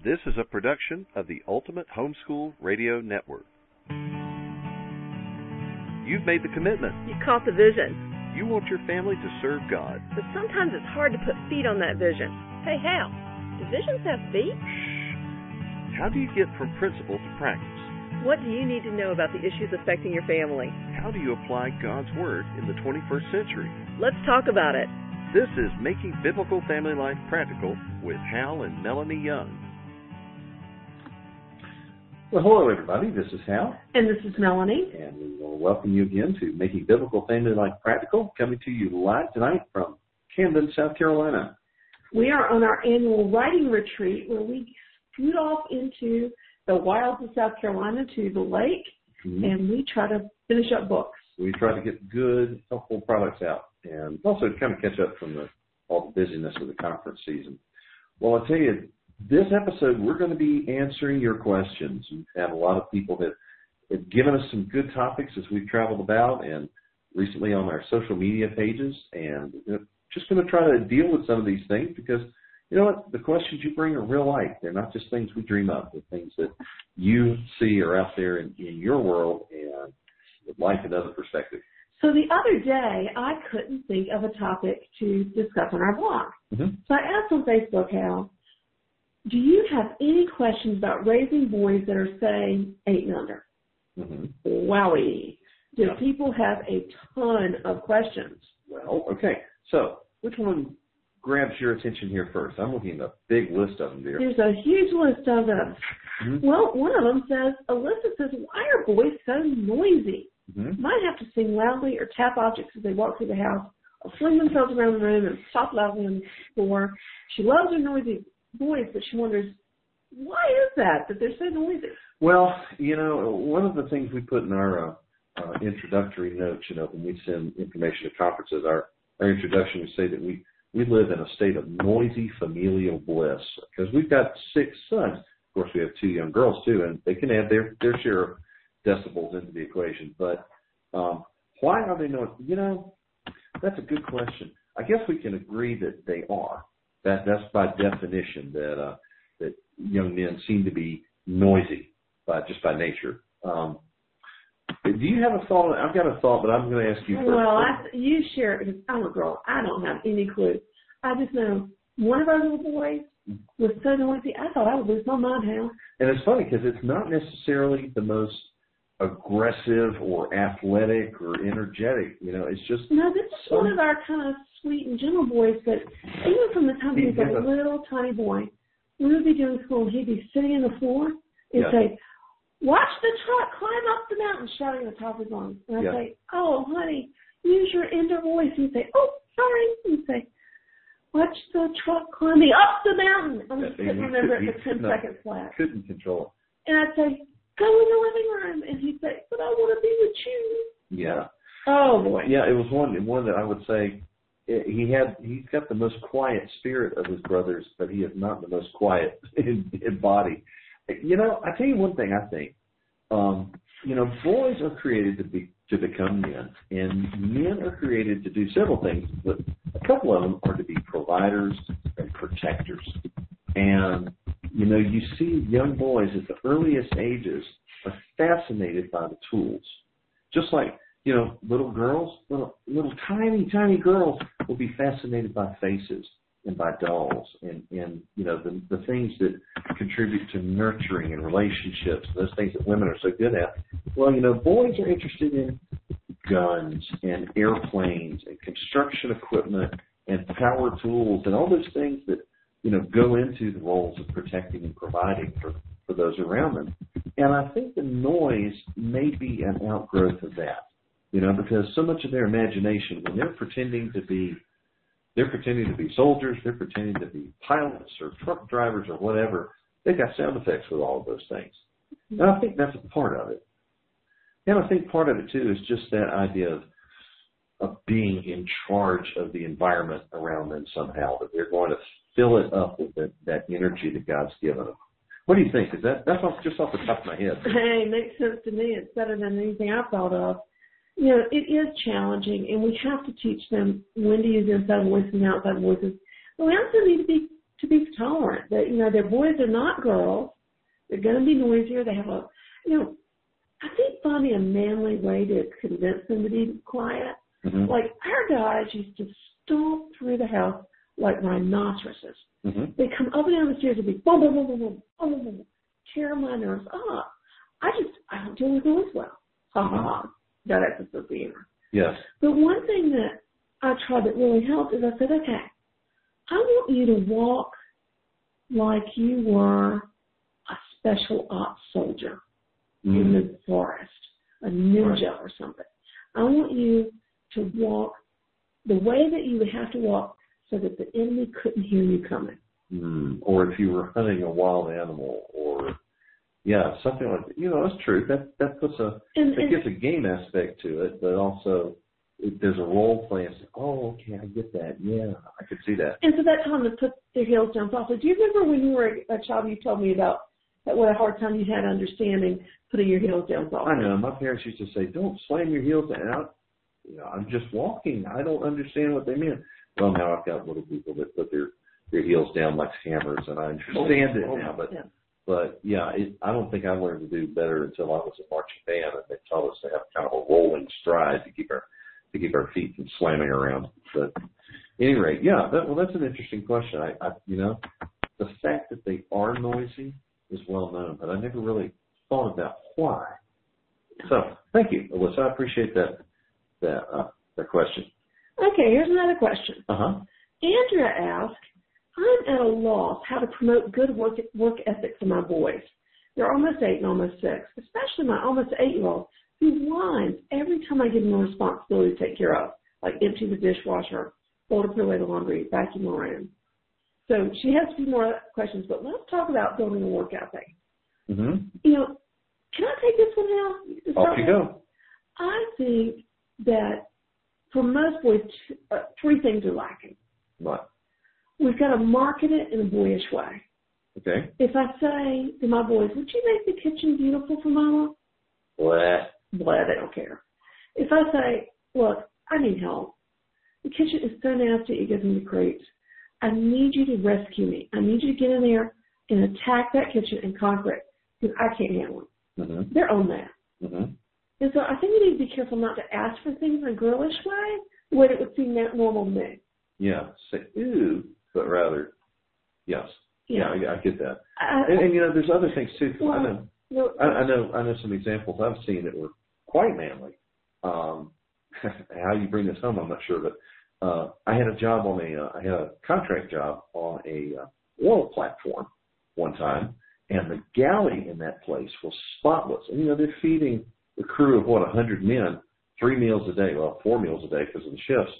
This is a production of the Ultimate Homeschool Radio Network. You've made the commitment. You caught the vision. You want your family to serve God. But sometimes it's hard to put feet on that vision. Hey, Hal, do visions have feet? How do you get from principle to practice? What do you need to know about the issues affecting your family? How do you apply God's Word in the 21st century? Let's talk about it. This is Making Biblical Family Life Practical with Hal and Melanie Young. Well, hello, everybody. This is Hal. And this is Melanie. And we will welcome you again to Making Biblical Family Life Practical, coming to you live tonight from Camden, South Carolina. We are on our annual writing retreat where we scoot off into the wilds of South Carolina to the lake, and we try to finish up books. We try to get good, helpful products out, and also kind of catch up from all the busyness of the conference season. Well, I'll tell you, this episode, we're going to be answering your questions. We've had a lot of people that have given us some good topics as we've traveled about and recently on our social media pages. And just going to try to deal with some of these things because, you know what, the questions you bring are real life. They're not just things we dream up. They're things that you see are out there in your world and with life and other perspectives. So the other day, I couldn't think of a topic to discuss on our blog. So I asked on Facebook, Hal, do you have any questions about raising boys that are, say, 8 and under? Wowie. Do people have a ton of questions? Well, okay. So which one grabs your attention here first? I'm looking at a big list of them, dear. There's a huge list of them. Well, one of them says, Alyssa says, why are boys so noisy? Might have to sing loudly or tap objects as they walk through the house or fling themselves around the room and stop loudly on the floor. She loves her noisy boys, but she wonders, why is that they're so noisy? Well, you know, one of the things we put in our introductory notes, you know, when we send information to conferences, our introduction, we say that we live in a state of noisy familial bliss because we've got 6 sons. Of course, we have 2 young girls, too, and they can add their share of decibels into the equation. But why are they noisy? You know, that's a good question. I guess we can agree that they are. That's by definition that young men seem to be noisy just by nature. Do you have a thought? I've got a thought, but I'm going to ask you first. Well, you share it because I'm a girl. I don't have any clue. I just know one of our little boys was so noisy, I thought I would lose my mind, Hal. And it's funny because it's not necessarily the most aggressive or athletic or energetic. You know, it's just... No, this is one of our kind of sweet and gentle boys, but even from the time he was a little tiny boy, we would be doing school and he'd be sitting on the floor and say, watch the truck climb up the mountain, shouting at the top of his lungs. And I'd say, oh, honey, use your inner voice. And he'd say, oh, sorry. And he'd say, watch the truck climbing up the mountain. I just couldn't remember it for 10 seconds flat. Couldn't control it. And I'd say, go in the living room. And he'd say, but I want to be with you. Yeah. Oh, boy. Yeah, it was one that I would say he's got the most quiet spirit of his brothers, but he is not the most quiet in body. You know, I tell you one thing I think. You know, boys are created to become men, and men are created to do several things, but a couple of them are to be providers and protectors. And, you know, you see young boys at the earliest ages are fascinated by the tools. Just like, you know, little girls, little tiny, tiny girls will be fascinated by faces and by dolls and you know, the things that contribute to nurturing and relationships, those things that women are so good at. Well, you know, boys are interested in guns and airplanes and construction equipment and power tools and all those things that, you know, go into the roles of protecting and providing for those around them. And I think the noise may be an outgrowth of that, you know, because so much of their imagination, when they're pretending to be soldiers, they're pretending to be pilots or truck drivers or whatever, they've got sound effects with all of those things. And I think that's a part of it. And I think part of it, too, is just that idea of being in charge of the environment around them somehow, that they're going to fill it up with that energy that God's given them. What do you think? That's just off the top of my head. Hey, makes sense to me. It's better than anything I've thought of. You know, it is challenging, and we have to teach them when to use inside voices and outside voices. But we also need to be to be tolerant. That, you know, their boys are not girls. They're going to be noisier. They have a, you know, I think finding a manly way to convince them to be quiet. Mm-hmm. Like our guys used to stomp through the house like rhinoceroses. Mm-hmm. They come up and down the stairs and be boom, boom, boom, boom, boom, boom, boom, boom, tear my nerves up. I don't deal with noise well. Ha ha ha. That's a sense of humor. Yes. But one thing that I tried that really helped is I said, okay, I want you to walk like you were a special ops soldier in the forest, a ninja or something. I want you to walk the way that you would have to walk so that the enemy couldn't hear you coming. Or if you were hunting a wild animal, or something like that. You know, that's true. That puts it gives a game aspect to it, but also there's a role play. And say, oh, okay, I get that. Yeah, I could see that. And so that time to put their heels down softly. Do you remember when you were a child? You told me about that what a hard time you had understanding putting your heels down softly. I know. My parents used to say, "Don't slam your heels down." I'm just walking. I don't understand what they meant. Well, now I've got little people that put their heels down like hammers, and I understand it now. But I don't think I learned to do better until I was in marching band, and they taught us to have kind of a rolling stride to keep our feet from slamming around. But at any rate, that's an interesting question. I the fact that they are noisy is well known, but I never really thought about why. So thank you, Alyssa. I appreciate that question. Okay, here's another question. Andrea asked, I'm at a loss how to promote good work ethics in my boys. They're almost 8 and almost 6, especially my almost 8-year-old, who whines every time I give him a responsibility to take care of, like empty the dishwasher, fold up, put away the laundry, vacuum the room. So she has a few more questions, but let's talk about building a work ethic. Mm-hmm. You know, can I take this one now? Off you go. I think that for most boys, 3 things are lacking. What? We've got to market it in a boyish way. Okay. If I say to my boys, would you make the kitchen beautiful for Mama? Blah, they don't care. If I say, look, I need help. The kitchen is so nasty, it gives me the creeps. I need you to rescue me. I need you to get in there and attack that kitchen and conquer it because I can't handle it. Mm-hmm. They're on that. Mm-hmm. And so I think we need to be careful not to ask for things in a girlish way, the way it would seem normal to me. Yeah, say, ooh, but rather, yes. Yeah, I get that. And there's other things, too. Well, I know some examples I've seen that were quite manly. How you bring this home, I'm not sure, but I had a contract job on a oil platform one time, and the galley in that place was spotless. And, they're feeding the crew of, 100 men, 3 meals a day, 4 meals a day because of the shifts.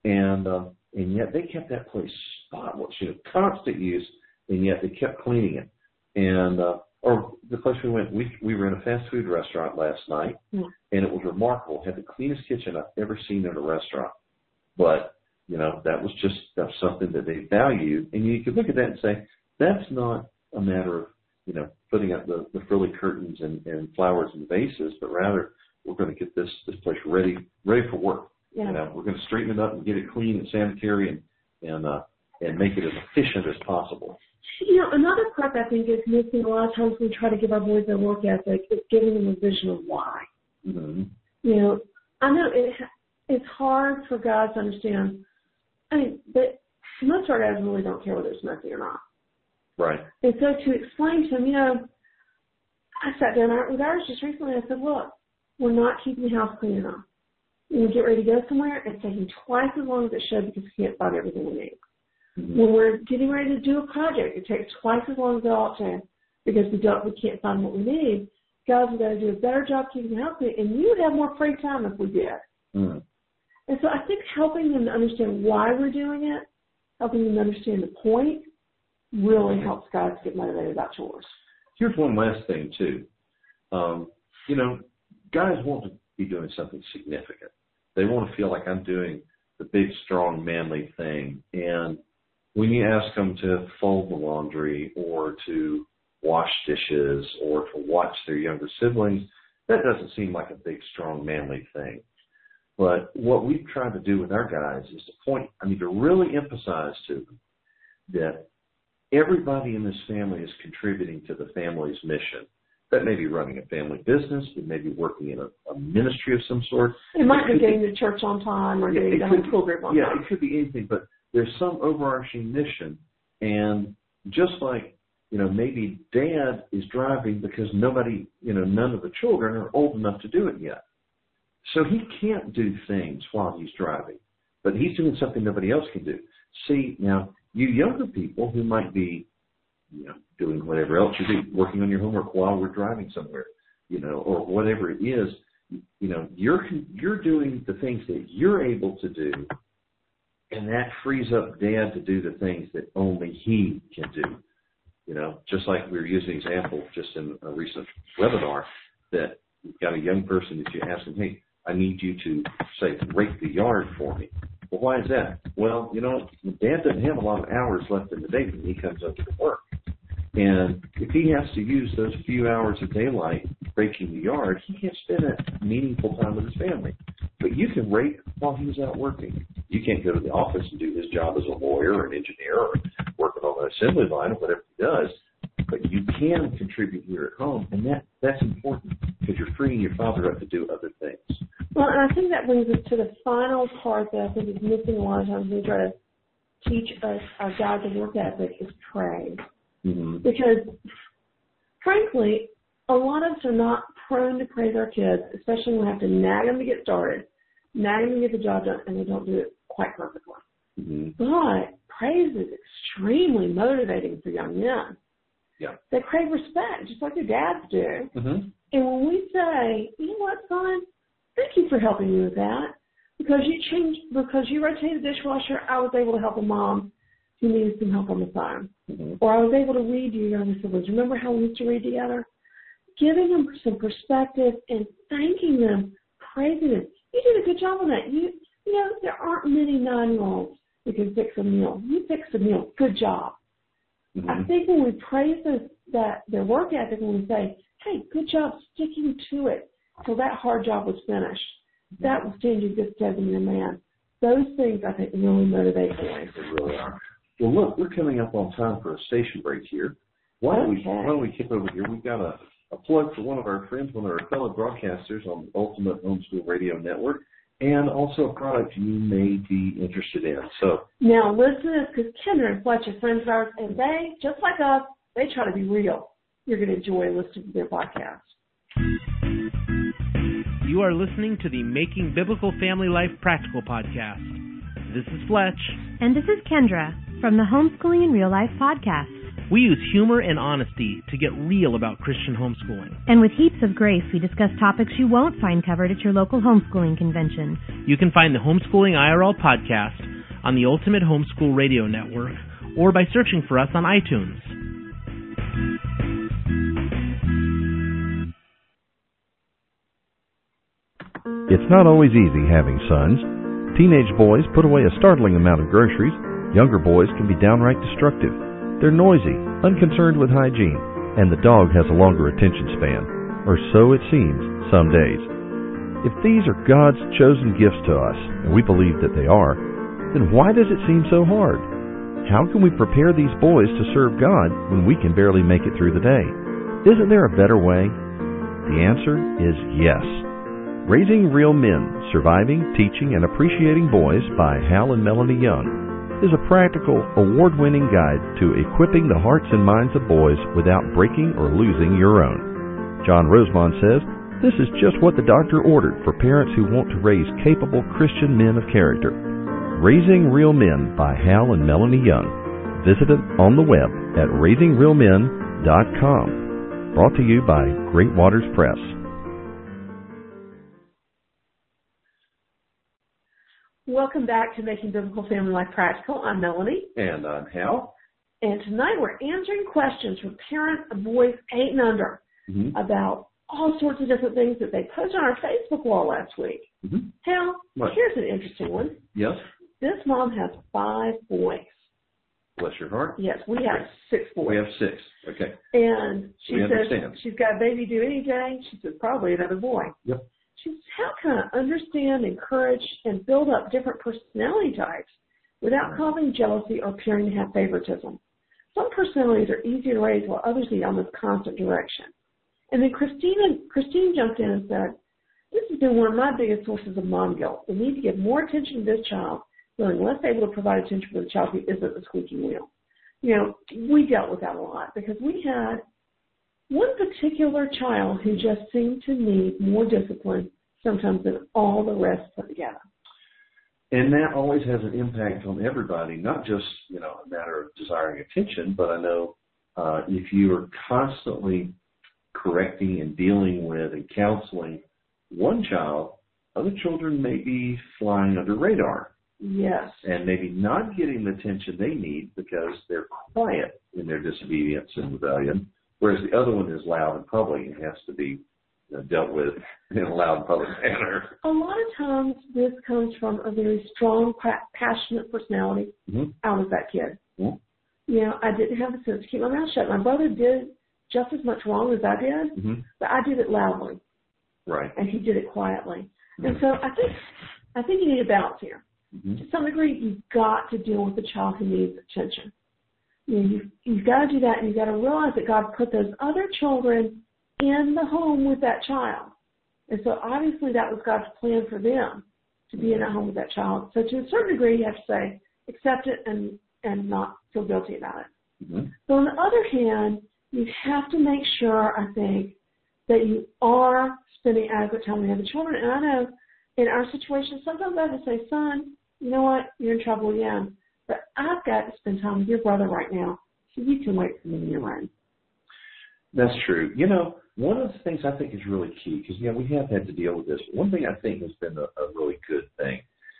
And yet they kept that place spotless, constant use, and yet they kept cleaning it. And, or the place we went, we were in a fast food restaurant last night, and it was remarkable. It had the cleanest kitchen I've ever seen in a restaurant. But, that's something that they value. And you could look at that and say, that's not a matter of, putting up the frilly curtains and flowers and vases, but rather we're going to get this place ready for work. Yeah. We're going to straighten it up and get it clean and sanitary and make it as efficient as possible. Another part I think is missing a lot of times when we try to give our boys their work ethic is giving them a vision of why. Mm-hmm. I know it's hard for guys to understand. But most of our guys really don't care whether it's messy or not. Right. And so to explain to them, I sat down with ours just recently and I said, look, we're not keeping the house clean enough. When we get ready to go somewhere, it's taking twice as long as it should because we can't find everything we need. Mm-hmm. When we're getting ready to do a project, it takes twice as long as it ought to because we can't find what we need. Guys, we've got to do a better job keeping the house clean, and you would have more free time if we did. Mm-hmm. And so I think helping them to understand why we're doing it, helping them understand the point, really helps guys get motivated about chores. Here's one last thing, too. Guys want to be doing something significant. They want to feel like I'm doing the big, strong, manly thing. And when you ask them to fold the laundry or to wash dishes or to watch their younger siblings, that doesn't seem like a big, strong, manly thing. But what we've tried to do with our guys is to really emphasize to them that everybody in this family is contributing to the family's mission. That may be running a family business. It may be working in a ministry of some sort. It might be getting to church on time or getting to homeschool group on time. Yeah, it could be anything, but there's some overarching mission. And just like, maybe dad is driving because none of the children are old enough to do it yet. So he can't do things while he's driving, but he's doing something nobody else can do. See, now, you younger people who might be, doing whatever else you do, working on your homework while we're driving somewhere, or whatever it is, you're doing the things that you're able to do, and that frees up dad to do the things that only he can do. Just like we were using an example just in a recent webinar that you've got a young person that you ask them, hey, I need you to, say, rake the yard for me. Well, why is that? Well, dad doesn't have a lot of hours left in the day when he comes up to work. And if he has to use those few hours of daylight raking the yard, he can't spend that meaningful time with his family. But you can rake while he's out working. You can't go to the office and do his job as a lawyer or an engineer or working on an assembly line or whatever he does. But you can contribute here at home, and that's important because you're freeing your father up to do other things. Well, and I think that brings us to the final part that I think is missing a lot of times when we try to teach us our godly work ethic is praise. Mm-hmm. Because, frankly, a lot of us are not prone to praise our kids, especially when we have to nag them to get started, nag them to get the job done, and they don't do it quite perfectly. Mm-hmm. But praise is extremely motivating for young men. Yeah. They crave respect, just like their dads do. Mm-hmm. And when we say, you know what, son, thank you for helping me with that. Because you rotated the dishwasher, I was able to help a mom who needed some help on the phone. Mm-hmm. Or I was able to read to your younger siblings. Remember how we used to read together? Giving them some perspective and thanking them, praising them. You did a good job on that. There aren't many 9-year-olds who can fix a meal. You fixed a meal. Good job. Mm-hmm. I think when we praise their work ethic, when we say, hey, good job sticking to it till that hard job was finished, that will stand you good stead in a man. Those things, I think, really motivate boys. They really are. Well, look, we're coming up on time for a station break here. Why don't we kick over here? We've got a plug for one of our friends, one of our fellow broadcasters on the Ultimate Homeschool Radio Network, and also a product you may be interested in. So now listen to this, because Kendra and Fletch are friends of ours, and they, just like us, they try to be real. You're going to enjoy listening to their podcast. You are listening to the Making Biblical Family Life Practical podcast. This is Fletch. And this is Kendra from the Homeschooling in Real Life podcast. We use humor and honesty to get real about Christian homeschooling. And with heaps of grace, we discuss topics you won't find covered at your local homeschooling convention. You can find the Homeschooling IRL podcast on the Ultimate Homeschool Radio Network or by searching for us on iTunes. It's not always easy having sons. Teenage boys put away a startling amount of groceries. Younger boys can be downright destructive. They're noisy, unconcerned with hygiene, and the dog has a longer attention span, or so it seems some days. If these are God's chosen gifts to us, and we believe that they are, then why does it seem so hard? How can we prepare these boys to serve God when we can barely make it through the day? Isn't there a better way? The answer is yes. Raising Real Men, Surviving, Teaching, and Appreciating Boys by Hal and Melanie Young is a practical, award-winning guide to equipping the hearts and minds of boys without breaking or losing your own. John Rosemond says, this is just what the doctor ordered for parents who want to raise capable Christian men of character. Raising Real Men by Hal and Melanie Young. Visit it on the web at raisingrealmen.com. Brought to you by Great Waters Press. Welcome back to Making Biblical Family Life Practical. I'm Melanie. And I'm Hal. And tonight we're answering questions from parents of boys 8 and under about all sorts of different things that they posted on our Facebook wall last week. Mm-hmm. Hal, here's an interesting one. Yes? This mom has 5 boys. Bless your heart. Yes, we have 6 boys. We have 6. Okay. And she says understand. She's got a baby due any day. She said probably another boy. Yep. She says, how can I understand, encourage, and build up different personality types without causing jealousy or appearing to have favoritism? some personalities are easier to raise while others need almost constant direction. And then Christine jumped in and said, this has been one of my biggest sources of mom guilt. The need to give more attention to this child, feeling less able to provide attention for the child who isn't the squeaky wheel. You know, we dealt with that a lot because we had one particular child who just seemed to need more discipline sometimes than all the rest put together. And that always has an impact on everybody, not just, you know, a matter of desiring attention, but I know if you are constantly correcting and dealing with and counseling one child, other children may be flying under radar. Yes. And maybe not getting the attention they need because they're quiet in their disobedience and rebellion, whereas the other one is loud and public and has to be dealt with in a loud public manner. A lot of times this comes from a very strong, passionate personality. Mm-hmm. I was that kid. Mm-hmm. You know, I didn't have the sense to keep my mouth shut. My brother did just as much wrong as I did, mm-hmm. but I did it loudly. Right. And he did it quietly. Mm-hmm. And so I think you need a balance here. Mm-hmm. To some degree, you've got to deal with the child who needs attention. You know, you've got to do that, and you've got to realize that God put those other children in the home with that child. And so obviously that was God's plan for them, to be in that home with that child. So to a certain degree, you have to say, accept it and not feel guilty about it. Mm-hmm. But on the other hand, you have to make sure, I think, that you are spending adequate time with the other children. And I know in our situation, sometimes I have to say, son, you know what, you're in trouble again. But I've got to spend time with your brother right now, so you can wait for me in your room. That's true. You know, one of the things I think is really key, because, yeah, we have had to deal with this. One thing I think has been a really good thing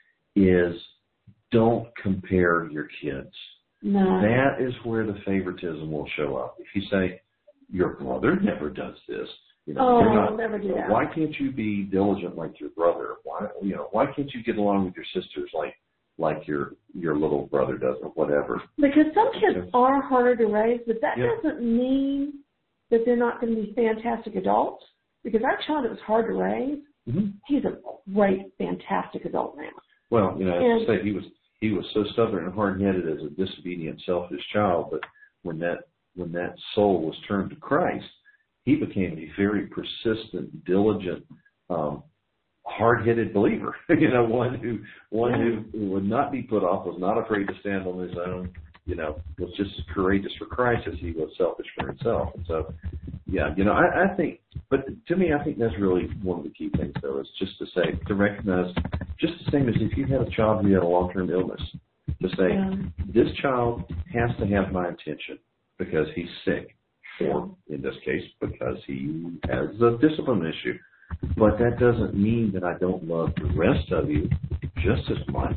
is don't compare your kids. No. That is where the favoritism will show up. If you say, your brother never does this, you know, I'll never do that. Why can't you be diligent like your brother? Why can't you get along with your sisters like your little brother does, or whatever? Because some kids are harder to raise, but that Yeah. doesn't mean that they're not going to be fantastic adults. Because our child that was hard to raise, mm-hmm. he's a great, fantastic adult now. Well, you know, I have to say he was so stubborn and hard-headed as a disobedient, selfish child, but when that soul was turned to Christ, he became a very persistent, diligent, hard-headed believer. You know, one who would not be put off, was not afraid to stand on his own. You know, was just as courageous for Christ as he was selfish for himself. And so, yeah, you know, I think, but to me, I think that's really one of the key things, though, is just to say, to recognize, just the same as if you had a child who had a long-term illness, to say, this child has to have my attention because he's sick, or in this case, because he has a discipline issue. But that doesn't mean that I don't love the rest of you just as much.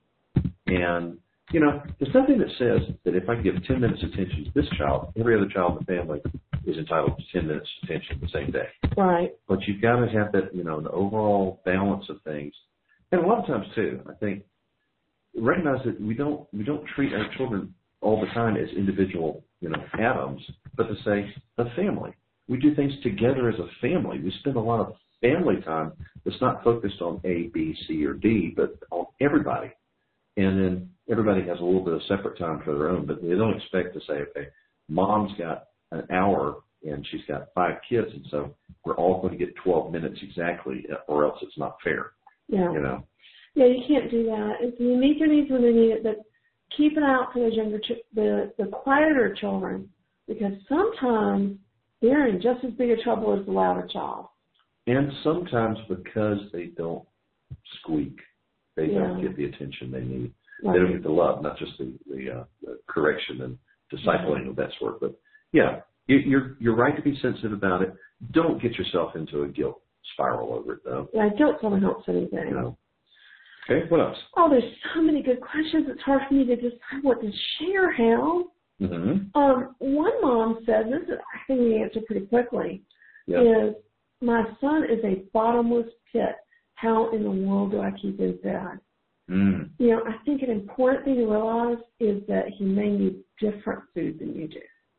And, you know, there's nothing that says that if I give 10 minutes attention to this child, every other child in the family is entitled to 10 minutes attention the same day. Right. But you've got to have that, you know, the overall balance of things. And a lot of times, too, I think, recognize that we don't treat our children all the time as individual, you know, atoms, but to say a family. We do things together as a family. We spend a lot of family time that's not focused on A, B, C, or D, but on everybody. And then everybody has a little bit of separate time for their own, but they don't expect to say, okay, mom's got an hour and she's got 5 kids, and so we're all going to get 12 minutes exactly, or else it's not fair. Yeah. You know? Yeah, you can't do that. You meet their needs when they need it, but keep an eye out for those younger, the quieter children, because sometimes they're in just as big a trouble as the louder child. And sometimes because they don't squeak, they don't get the attention they need. Right. They don't get the love, not just the correction and discipling of that sort. But yeah, you're right to be sensitive about it. Don't get yourself into a guilt spiral over it, though. Yeah, guilt doesn't help anything. No. Okay, what else? Oh, there's so many good questions. It's hard for me to decide what to share, Hal. Mm-hmm. One mom said, this is, I think we answer pretty quickly, is my son is a bottomless pit. How in the world do I keep him fed? Mm. You know, I think an important thing to realize is that he may need different food than you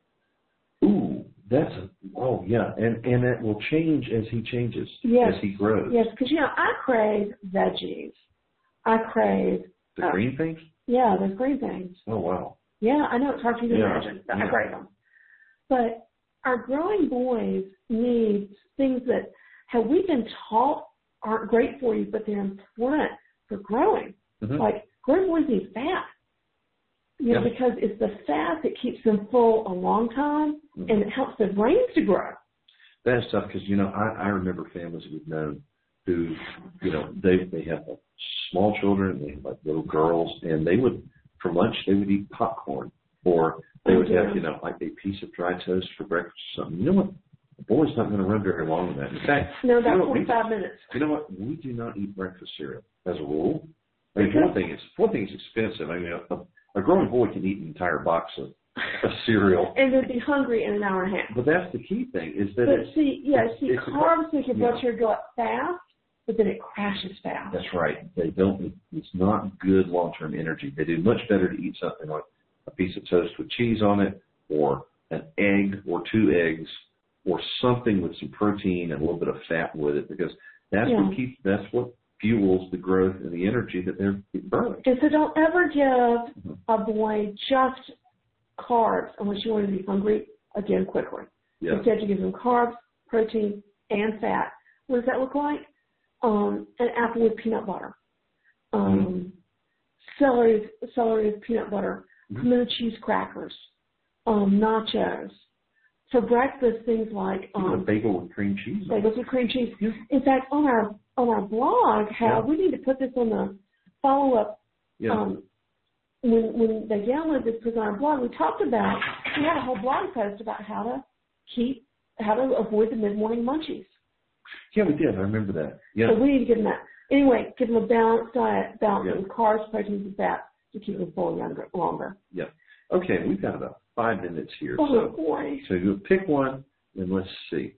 do. Ooh, and that will change as he changes, as he grows. Yes, because, you know, I crave veggies. I crave... The green things? Yeah, those green things. Oh, wow. Yeah, I know it's hard for you to imagine. I grade them. But our growing boys need things that have we been taught aren't great for you, but they're important for growing. Mm-hmm. Like growing boys need fat. You know, because it's the fat that keeps them full a long time, and it helps their brains to grow. That's tough because, you know, I remember families we've known who, you know, they have like small children, they have like little girls, and they would, for lunch, they would eat popcorn, or they would have, you know, like a piece of dry toast for breakfast or something. You know what? The boy's not going to run very long on that. In fact, no, about 45 minutes. You know what? We do not eat breakfast cereal as a rule. I mean, one thing is expensive. I mean, a growing boy can eat an entire box of cereal. And they'd be hungry in an hour and a half. But that's the key thing is that carbs make your blood sugar go up fast, but then it crashes fast. That's right. It's not good long-term energy. They do much better to eat something like a piece of toast with cheese on it, or an egg or 2 eggs, or something with some protein and a little bit of fat with it, because that's what fuels the growth and the energy that they're burning. And so don't ever give a boy just carbs unless you want to be hungry again quickly. Yeah. Instead, you give them carbs, protein, and fat. What does that look like? An apple with peanut butter, celery with peanut butter, pimento cheese crackers, nachos. For breakfast, things like bagel with cream cheese. Bagels with cream cheese. Yeah. In fact, on our blog, we need to put this on the follow up. Yeah. When they download this, because on our blog we had a whole blog post about how to avoid the mid-morning munchies. Yeah, we did. I remember that. Yeah. So we need to give them that. Anyway, give them a balanced diet, with carbs, proteins, and fat to keep them full longer. Yeah. Okay, we've got about 5 minutes here. Oh, boy. So you pick one, and let's see.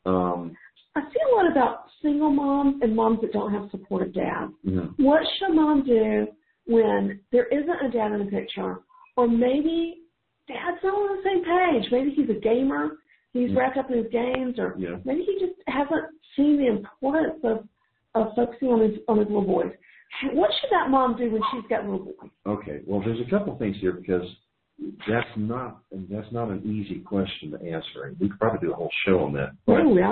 I see a lot about single moms and moms that don't have supportive dads. Mm-hmm. What should mom do when there isn't a dad in the picture, or maybe dad's not on the same page? Maybe he's a gamer, he's wrapped up in his games, or maybe he just hasn't seen the importance of focusing on his little boys. What should that mom do when she's got little boys? Okay, well, there's a couple things here, because that's not an easy question to answer. We could probably do a whole show on that.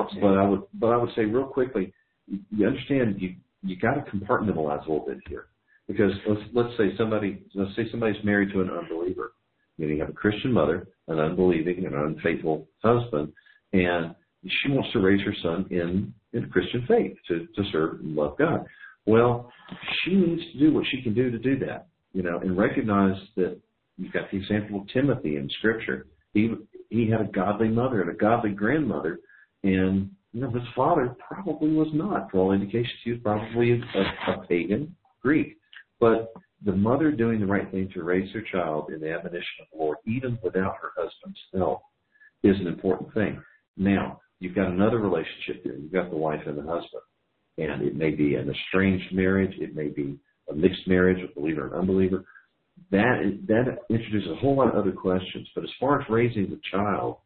But I would say real quickly, you understand you got to compartmentalize a little bit here, because let's say somebody's married to an unbeliever. You have a Christian mother, an unbelieving and unfaithful husband, and she wants to raise her son in Christian faith to serve and love God. Well, she needs to do what she can do to do that, and recognize that. You've got the example of Timothy in Scripture. He had a godly mother and a godly grandmother, and his father probably was not. For all indications, he was probably a pagan Greek. But the mother doing the right thing to raise her child in the admonition of the Lord, even without her husband's help, is an important thing. Now, you've got another relationship here. You've got the wife and the husband, and it may be an estranged marriage. It may be a mixed marriage, a believer and unbeliever. That introduces a whole lot of other questions. But as far as raising the child,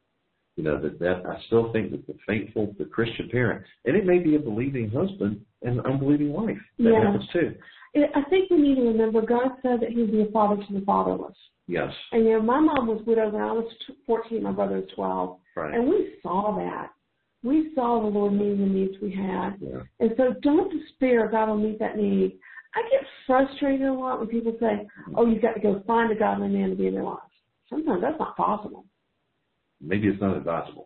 that I still think that the Christian parent, and it may be a believing husband and an unbelieving wife. That happens too. I think we need to remember God said that He would be a father to the fatherless. Yes. And my mom was widowed when I was 14. My brother was 12. Right. And we saw that. We saw the Lord meeting the needs we had. Yeah. And so don't despair. God will meet that need. I get frustrated a lot when people say, "Oh, you've got to go find a godly man to be in their lives." Sometimes that's not possible. Maybe it's not advisable.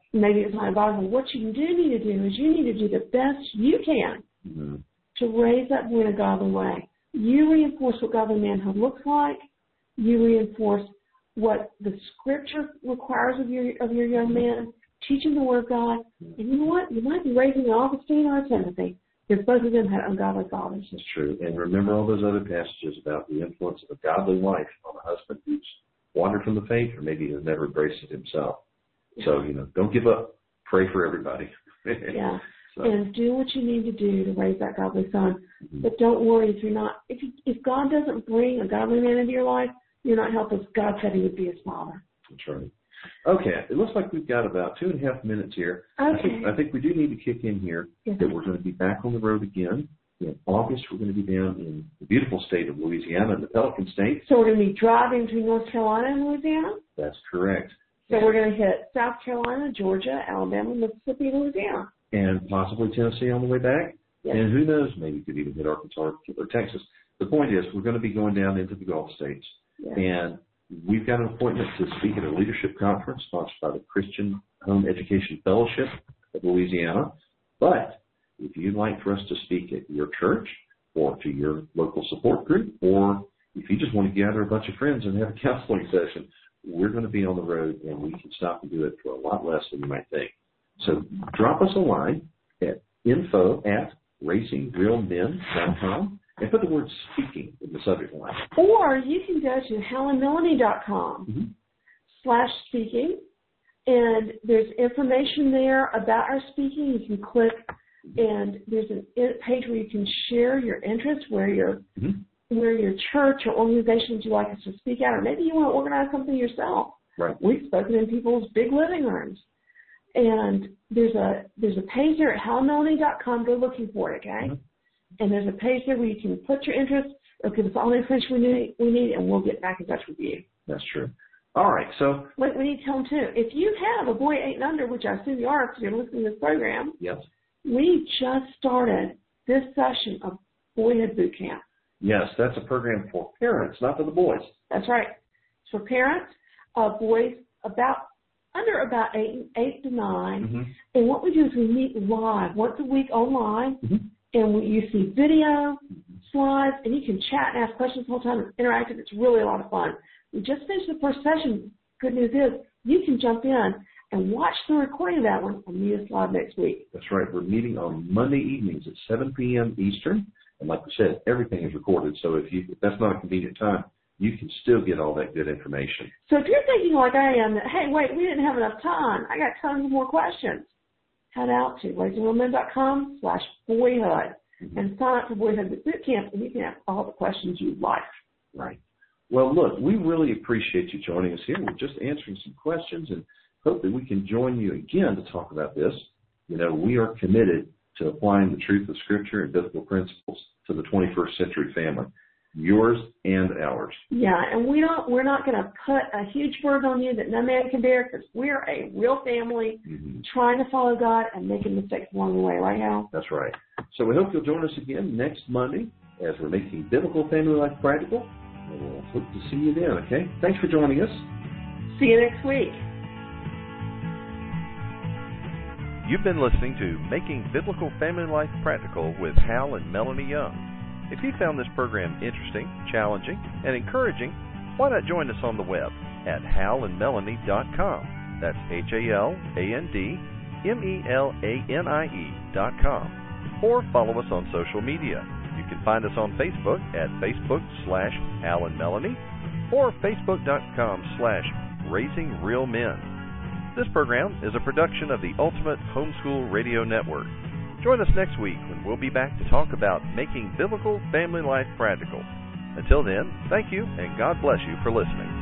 What you do need to do is you need to do the best you can to raise that boy in a godly way. You reinforce what godly manhood looks like. You reinforce what the Scripture requires of your young man. Teach him the Word of God. And you know what? You might be raising an Augustine or a Timothy. Because both of them had ungodly fathers. That's true. And remember all those other passages about the influence of a godly wife on a husband who's wandered from the faith, or maybe has never embraced it himself. Yeah. So, don't give up. Pray for everybody. Yeah. And do what you need to do to raise that godly son. Mm-hmm. But don't worry if God doesn't bring a godly man into your life, you're not helpless. God said He would be his father. That's right. Okay, it looks like we've got about 2.5 minutes here. Okay. I think we do need to kick in here that we're going to be back on the road again In August, we're going to be down in the beautiful state of Louisiana, in the Pelican State. So we're going to be driving between North Carolina and Louisiana? That's correct. So we're going to hit South Carolina, Georgia, Alabama, Mississippi, and Louisiana. And possibly Tennessee on the way back. Yes. And who knows, maybe we could even hit Arkansas or Texas. The point is, we're going to be going down into the Gulf States. Yes. And we've got an appointment to speak at a leadership conference sponsored by the Christian Home Education Fellowship of Louisiana. But if you'd like for us to speak at your church or to your local support group, or if you just want to gather a bunch of friends and have a counseling session, we're going to be on the road, and we can stop and do it for a lot less than you might think. So drop us a line at info@raisingrealmen.com and put the word speaking in the subject line. Or you can go to HalandMelanie.com /speaking, and there's information there about our speaking. You can click, and there's a page where you can share your interests, where your church or organization would you like us to speak at, or maybe you want to organize something yourself. Right. We've spoken in people's big living rooms. And there's a page there at HalandMelanie.com. Go looking for it, okay? And there's a page there where you can put your interest or give us all the information we need, and we'll get back in touch with you. That's true. All right, so. Wait, we need to tell them, too. If you have a boy 8 and under, which I assume you are because you're listening to this program, yes, we just started this session of Boyhood Boot Camp. Yes, that's a program for parents, not for the boys. That's right. It's for parents of boys under about 8 to 9. And what we do is we meet live once a week online, and you see video, slides, and you can chat and ask questions the whole time. It's interactive. It's really a lot of fun. We just finished the first session. Good news is you can jump in and watch the recording of that one and meet us live next week. That's right. We're meeting on Monday evenings at 7 p.m. Eastern. And like we said, everything is recorded. So if that's not a convenient time, you can still get all that good information. So if you're thinking like I am that, hey, wait, we didn't have enough time, I got tons of more questions, head out to raisingrealmen.com/boyhood and sign up for Boyhood Boot Camp, and you can ask all the questions you'd like. Right. Well, look, we really appreciate you joining us here. We're just answering some questions and hope that we can join you again to talk about this. You know, we are committed to applying the truth of Scripture and biblical principles to the 21st century family. Yours and ours. Yeah, and we're not going to put a huge burden on you that no man can bear, because we're a real family trying to follow God and making mistakes along the way, right, Hal? That's right. So we hope you'll join us again next Monday as we're making biblical family life practical, and we'll hope to see you then, okay? Thanks for joining us. See you next week. You've been listening to Making Biblical Family Life Practical with Hal and Melanie Young. If you found this program interesting, challenging, and encouraging, why not join us on the web at halandmelanie.com. That's HALANDMELANIE.com. Or follow us on social media. You can find us on Facebook at Facebook/HalandMelanie or Facebook.com/RaisingRealMen. This program is a production of the Ultimate Homeschool Radio Network. Join us next week when we'll be back to talk about making biblical family life practical. Until then, thank you and God bless you for listening.